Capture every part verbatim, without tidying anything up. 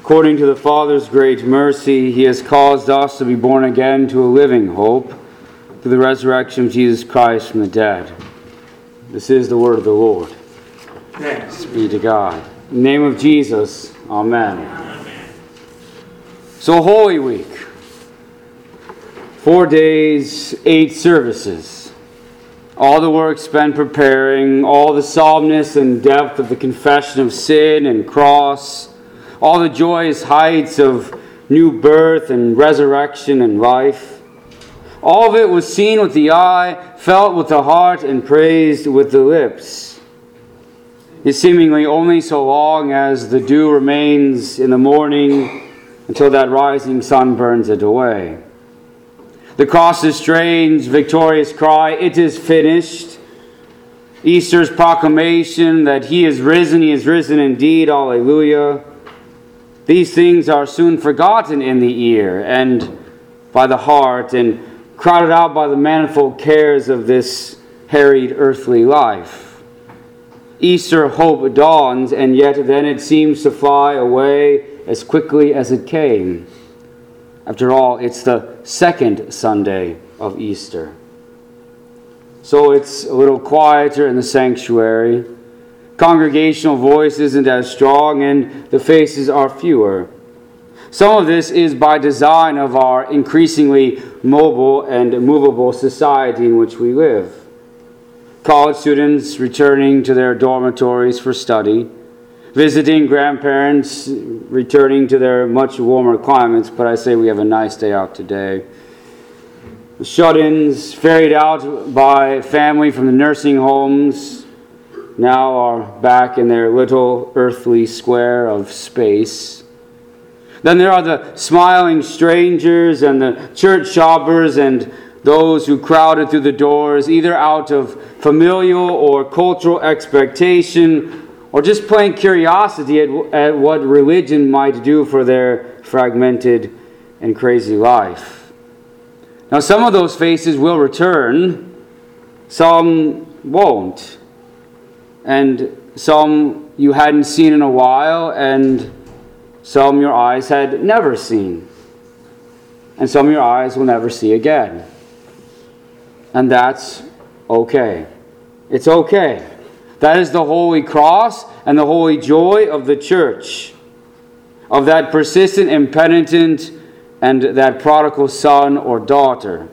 According to the Father's great mercy, He has caused us to be born again to a living hope through the resurrection of Jesus Christ from the dead. This is the word of the Lord. Thanks be to God. In the name of Jesus, amen. Amen. So Holy Week. Four days, eight services. All the work spent preparing, all the solemnness and depth of the confession of sin and cross, all the joyous heights of new birth and resurrection and life. All of it was seen with the eye, felt with the heart, and praised with the lips. It's seemingly only so long as the dew remains in the morning until that rising sun burns it away. The cross's strange, victorious cry, "It is finished." Easter's proclamation that He is risen, He is risen indeed, Alleluia. These things are soon forgotten in the ear and by the heart and crowded out by the manifold cares of this harried earthly life. Easter hope dawns, and yet then it seems to fly away as quickly as it came. After all, it's the second Sunday of Easter. So it's a little quieter in the sanctuary. Congregational voice isn't as strong, and the faces are fewer. Some of this is by design of our increasingly mobile and movable society in which we live. College students returning to their dormitories for study, visiting grandparents returning to their much warmer climates, but I say we have a nice day out today. The shut-ins ferried out by family from the nursing homes now are back in their little earthly square of space. Then there are the smiling strangers and the church shoppers and those who crowded through the doors, either out of familial or cultural expectation, or just plain curiosity at, at what religion might do for their fragmented and crazy life. Now, some of those faces will return, some won't. And some you hadn't seen in a while, and some your eyes had never seen. And some your eyes will never see again. And that's okay. It's okay. That is the holy cross and the holy joy of the church, of that persistent impenitent and that prodigal son or daughter.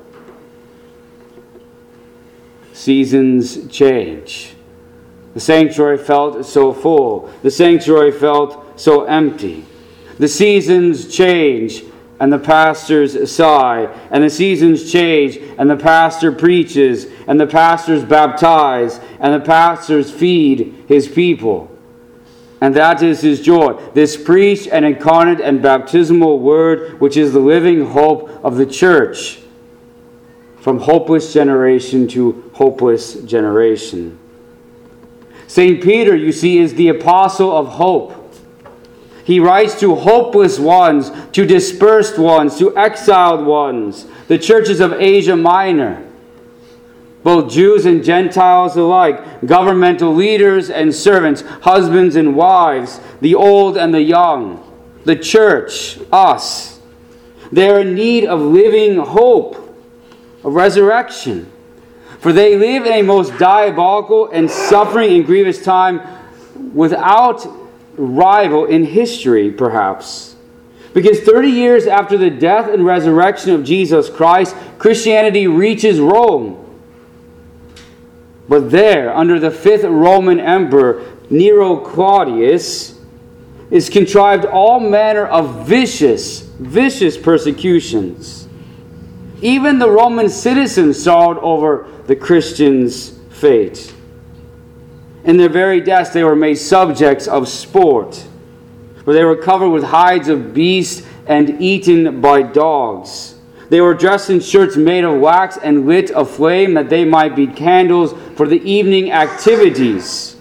Seasons change. The sanctuary felt so full. The sanctuary felt so empty. The seasons change, and the pastors sigh. And the seasons change, and the pastor preaches, and the pastors baptize, and the pastors feed his people. And that is his joy. This preached and incarnate and baptismal word, which is the living hope of the church, from hopeless generation to hopeless generation. Saint Peter, you see, is the apostle of hope. He writes to hopeless ones, to dispersed ones, to exiled ones, the churches of Asia Minor, both Jews and Gentiles alike, governmental leaders and servants, husbands and wives, the old and the young, the church, us. They are in need of living hope, of resurrection. For they live in a most diabolical and suffering and grievous time without rival in history, perhaps. Because thirty years after the death and resurrection of Jesus Christ, Christianity reaches Rome. But there, under the fifth Roman emperor, Nero Claudius, is contrived all manner of vicious, vicious persecutions. Even the Roman citizens sorrowed over the Christians' fate. In their very deaths, they were made subjects of sport, where they were covered with hides of beasts and eaten by dogs. They were dressed in shirts made of wax and lit aflame, that they might be candles for the evening activities.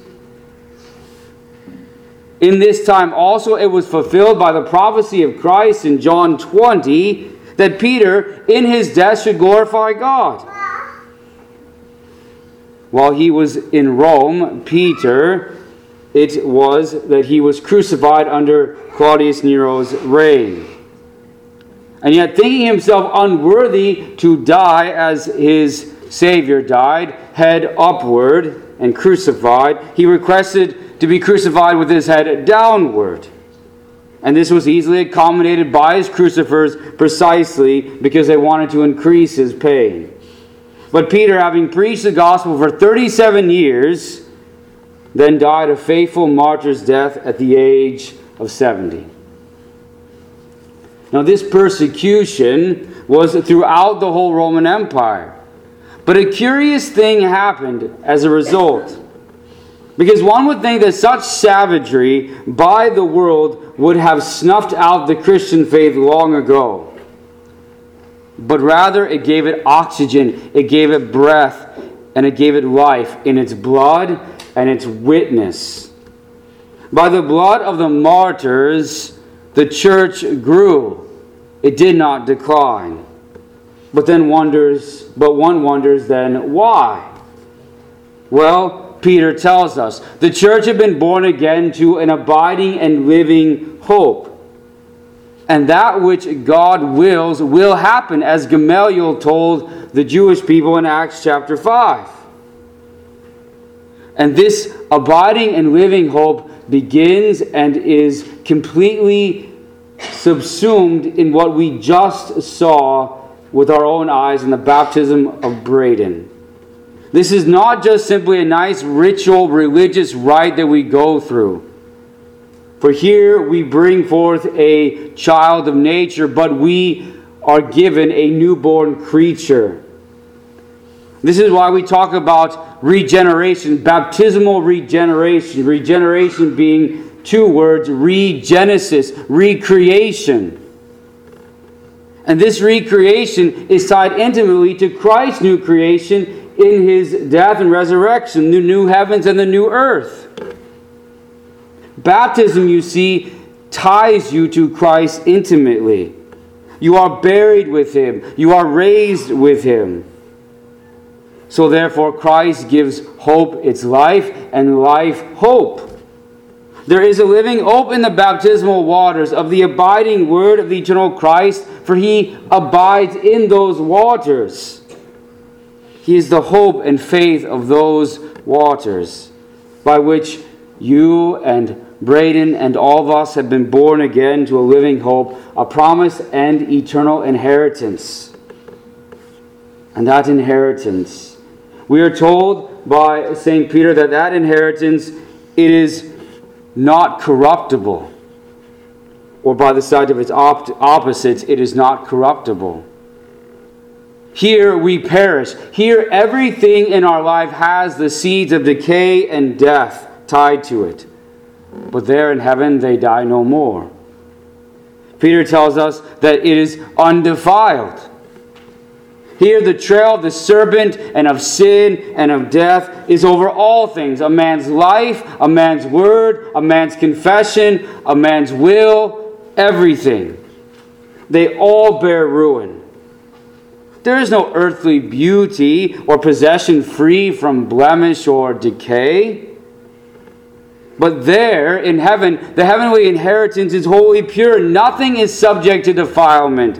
In this time also it was fulfilled by the prophecy of Christ in John twenty, that Peter, in his death, should glorify God. While he was in Rome, Peter, it was that he was crucified under Claudius Nero's reign. And yet, thinking himself unworthy to die as his Savior died, head upward and crucified, he requested to be crucified with his head downward. And this was easily accommodated by his crucifers precisely because they wanted to increase his pain. But Peter, having preached the gospel for thirty-seven years, then died a faithful martyr's death at the age of seventy. Now, this persecution was throughout the whole Roman Empire. But a curious thing happened as a result. Because one would think that such savagery by the world would have snuffed out the Christian faith long ago. But rather, it gave it oxygen, it gave it breath, and it gave it life in its blood and its witness. By the blood of the martyrs, the church grew. It did not decline. But then wonders, but one wonders then why? Well, Peter tells us the church had been born again to an abiding and living hope. And that which God wills will happen, as Gamaliel told the Jewish people in Acts chapter five. And this abiding and living hope begins and is completely subsumed in what we just saw with our own eyes in the baptism of Braden. This is not just simply a nice ritual religious rite that we go through. For here we bring forth a child of nature, but we are given a newborn creature. This is why we talk about regeneration, baptismal regeneration. Regeneration being two words, regenesis, recreation. And this recreation is tied intimately to Christ's new creation in his death and resurrection, the new heavens and the new earth. Baptism, you see, ties you to Christ intimately. You are buried with him. You are raised with him. So therefore, Christ gives hope its life, and life hope. There is a living hope in the baptismal waters of the abiding word of the eternal Christ, for he abides in those waters. He is the hope and faith of those waters, by which you and Braden and all of us have been born again to a living hope, a promise and eternal inheritance. And that inheritance, we are told by Saint Peter that that inheritance, it is not corruptible. Or by the side of its op- opposites, it is not corruptible. Here we perish. Here everything in our life has the seeds of decay and death tied to it. But there in heaven they die no more. Peter tells us that it is undefiled. Here the trail of the serpent and of sin and of death is over all things. A man's life, a man's word, a man's confession, a man's will, everything. They all bear ruin. There is no earthly beauty or possession free from blemish or decay. But there in heaven, the heavenly inheritance is wholly pure. Nothing is subject to defilement.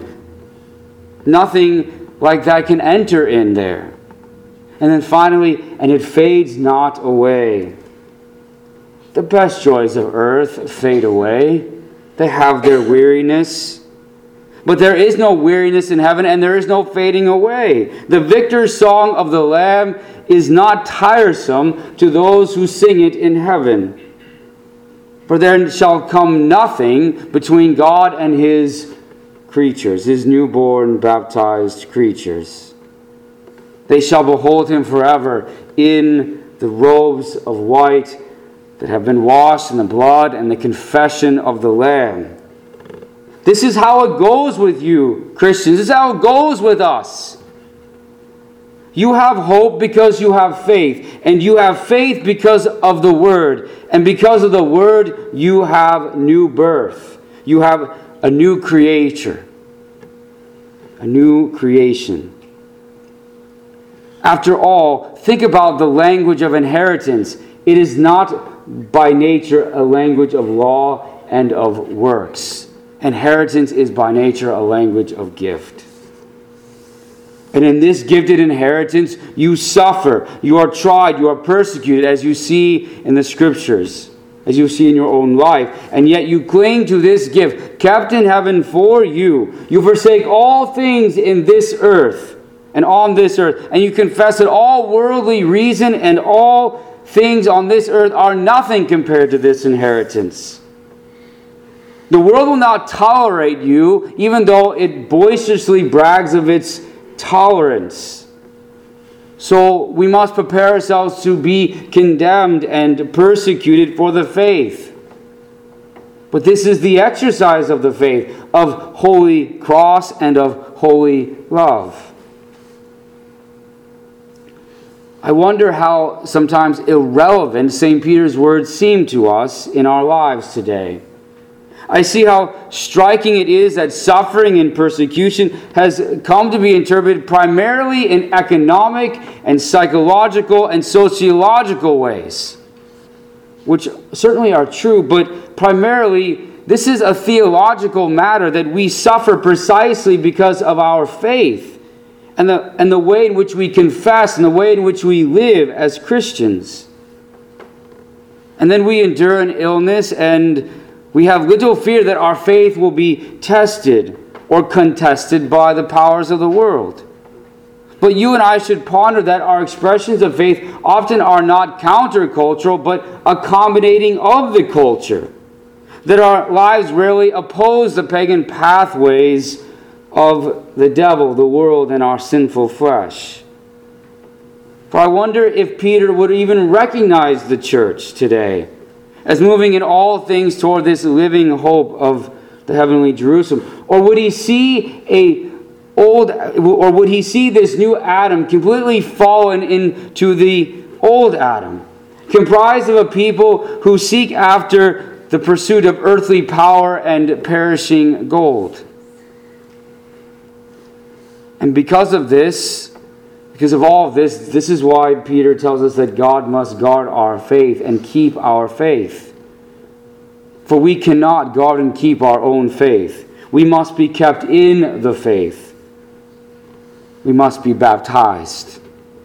Nothing like that can enter in there. And then finally, and it fades not away. The best joys of earth fade away. They have their weariness. But there is no weariness in heaven, and there is no fading away. The victor's song of the Lamb is not tiresome to those who sing it in heaven. For there shall come nothing between God and his creatures, his newborn baptized creatures. They shall behold him forever in the robes of white that have been washed in the blood and the confession of the Lamb. This is how it goes with you, Christians. This is how it goes with us. You have hope because you have faith. And you have faith because of the Word. And because of the Word, you have new birth. You have a new creator. A new creation. After all, think about the language of inheritance. It is not by nature a language of law and of works. Inheritance is by nature a language of gift. And in this gifted inheritance, you suffer, you are tried, you are persecuted, as you see in the Scriptures, as you see in your own life. And yet you cling to this gift, kept in heaven for you. You forsake all things in this earth and on this earth, and you confess that all worldly reason and all things on this earth are nothing compared to this inheritance. The world will not tolerate you, even though it boisterously brags of its tolerance. So we must prepare ourselves to be condemned and persecuted for the faith. But this is the exercise of the faith, of holy cross and of holy love. I wonder how sometimes irrelevant Saint Peter's words seem to us in our lives today. I see how striking it is that suffering and persecution has come to be interpreted primarily in economic and psychological and sociological ways, which certainly are true, but primarily this is a theological matter, that we suffer precisely because of our faith and the, and the way in which we confess and the way in which we live as Christians. And then we endure an illness, and we have little fear that our faith will be tested or contested by the powers of the world. But you and I should ponder that our expressions of faith often are not countercultural, but accommodating of the culture. That our lives rarely oppose the pagan pathways of the devil, the world, and our sinful flesh. For I wonder if Peter would even recognize the church today as moving in all things toward this living hope of the heavenly Jerusalem. Or would he see a old, or would he see this new Adam completely fallen into the old Adam, comprised of a people who seek after the pursuit of earthly power and perishing gold? And because of this, because of all of this, this is why Peter tells us that God must guard our faith and keep our faith. For we cannot guard and keep our own faith. We must be kept in the faith. We must be baptized.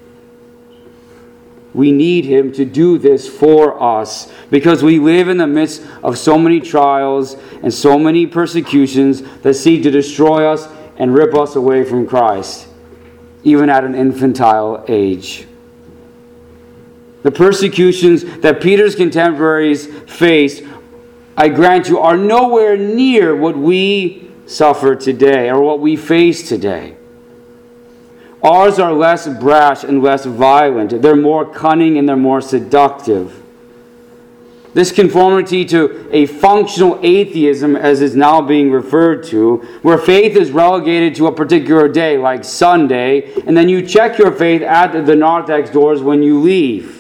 We need Him to do this for us, because we live in the midst of so many trials and so many persecutions that seek to destroy us and rip us away from Christ, even at an infantile age. The persecutions that Peter's contemporaries faced, I grant you, are nowhere near what we suffer today or what we face today. Ours are less brash and less violent. They're more cunning and they're more seductive. This conformity to a functional atheism, as is now being referred to, where faith is relegated to a particular day, like Sunday, and then you check your faith at the narthex doors when you leave.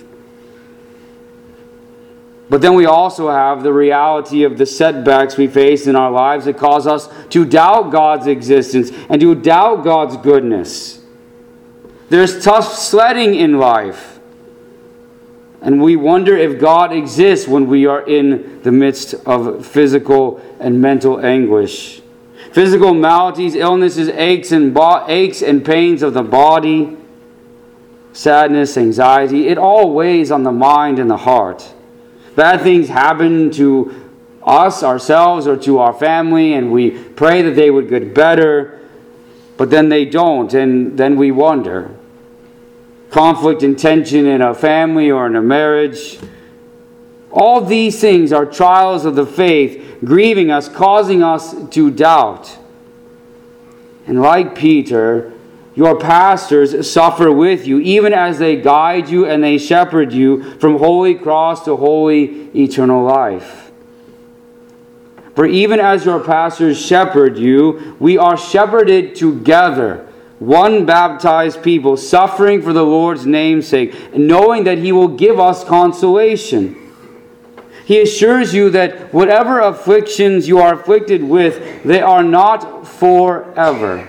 But then we also have the reality of the setbacks we face in our lives that cause us to doubt God's existence and to doubt God's goodness. There's tough sledding in life. And we wonder if God exists when we are in the midst of physical and mental anguish. Physical maladies, illnesses, aches and bo- aches and pains of the body, sadness, anxiety, it all weighs on the mind and the heart. Bad things happen to us, ourselves, or to our family, and we pray that they would get better, but then they don't, and then we wonder. Conflict and tension in a family or in a marriage. All these things are trials of the faith, grieving us, causing us to doubt. And like Peter, your pastors suffer with you, even as they guide you and they shepherd you from holy cross to holy eternal life. For even as your pastors shepherd you, we are shepherded together, one baptized people, suffering for the Lord's name's sake, knowing that He will give us consolation. He assures you that whatever afflictions you are afflicted with, they are not forever.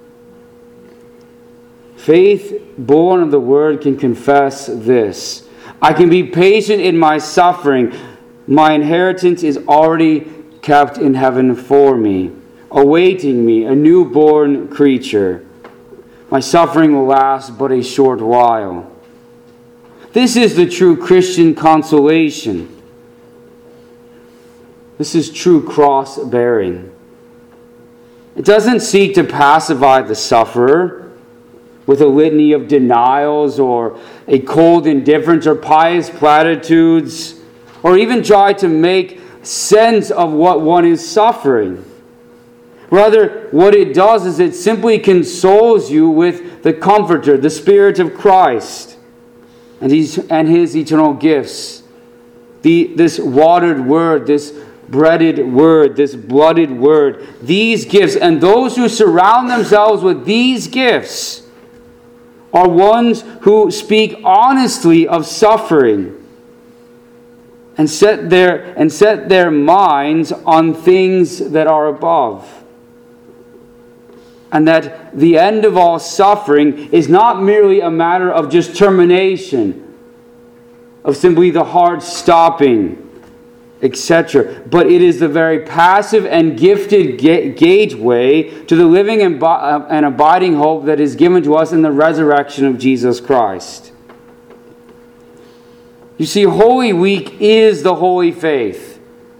Faith born of the Word can confess this. I can be patient in my suffering. My inheritance is already kept in heaven for me, awaiting me, a newborn creature. My suffering will last but a short while. This is the true Christian consolation. This is true cross-bearing. It doesn't seek to pacify the sufferer with a litany of denials or a cold indifference or pious platitudes, or even try to make sense of what one is suffering. Rather, what it does is it simply consoles you with the Comforter, the Spirit of Christ, and his, and his eternal gifts. The, this watered word, this breaded word, this blooded word, these gifts, and those who surround themselves with these gifts are ones who speak honestly of suffering and set their and set their minds on things that are above. And that the end of all suffering is not merely a matter of just termination, of simply the heart stopping, et cetera. But it is the very passive and gifted ga- gateway to the living and, bo- uh, and abiding hope that is given to us in the resurrection of Jesus Christ. You see, Holy Week is the Holy Faith.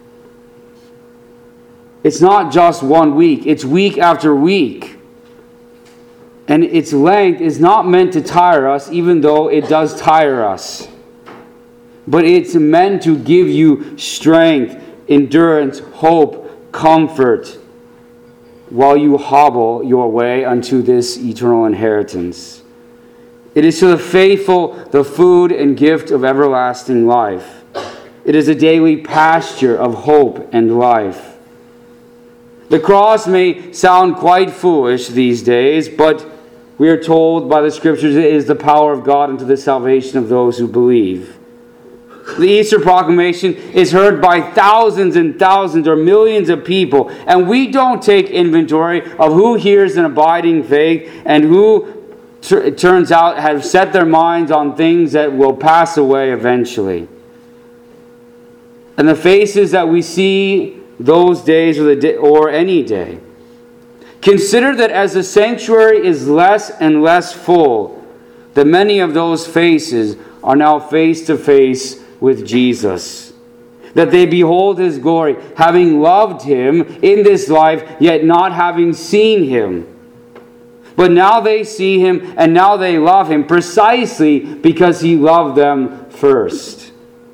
It's not just one week. It's week after week. And its length is not meant to tire us, even though it does tire us. But it's meant to give you strength, endurance, hope, comfort, while you hobble your way unto this eternal inheritance. It is to the faithful the food and gift of everlasting life. It is a daily pasture of hope and life. The cross may sound quite foolish these days, but we are told by the Scriptures it is the power of God unto the salvation of those who believe. The Easter proclamation is heard by thousands and thousands or millions of people, and we don't take inventory of who hears an abiding faith and who, it turns out, have set their minds on things that will pass away eventually. And the faces that we see those days or, the day, or any day. Consider that as the sanctuary is less and less full, that many of those faces are now face to face with Jesus. That they behold his glory, having loved him in this life, yet not having seen him. But now they see him, and now they love him, precisely because he loved them first.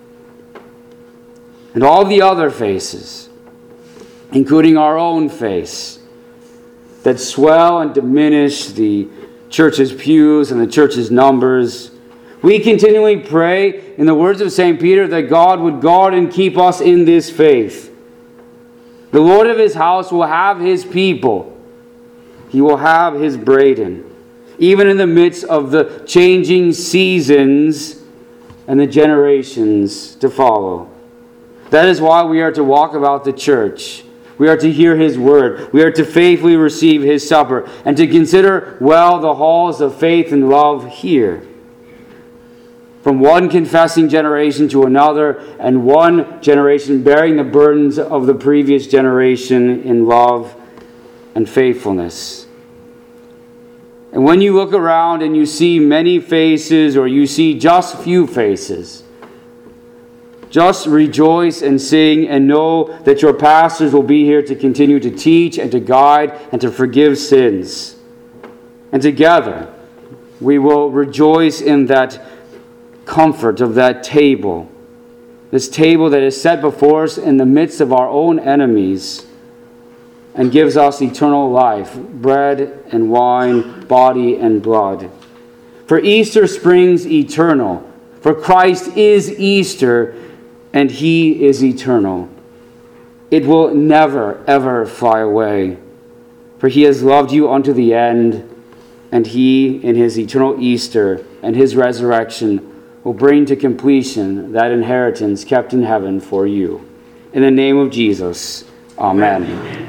And all the other faces, including our own face, that swell and diminish the church's pews and the church's numbers, we continually pray, in the words of Saint Peter, that God would guard and keep us in this faith. The Lord of his house will have his people. He will have his Braden, even in the midst of the changing seasons and the generations to follow. That is why we are to walk about the church. We are to hear his word. We are to faithfully receive his supper and to consider well the halls of faith and love here. From one confessing generation to another, and one generation bearing the burdens of the previous generation in love and faithfulness. And when you look around and you see many faces, or you see just few faces, just rejoice and sing and know that your pastors will be here to continue to teach and to guide and to forgive sins. And together we will rejoice in that comfort of that table, this table that is set before us in the midst of our own enemies and gives us eternal life, bread and wine, body and blood. For Easter springs eternal, for Christ is Easter, and he is eternal. It will never, ever fly away, for he has loved you unto the end, and he, in his eternal Easter and his resurrection, will bring to completion that inheritance kept in heaven for you. In the name of Jesus, amen. Amen.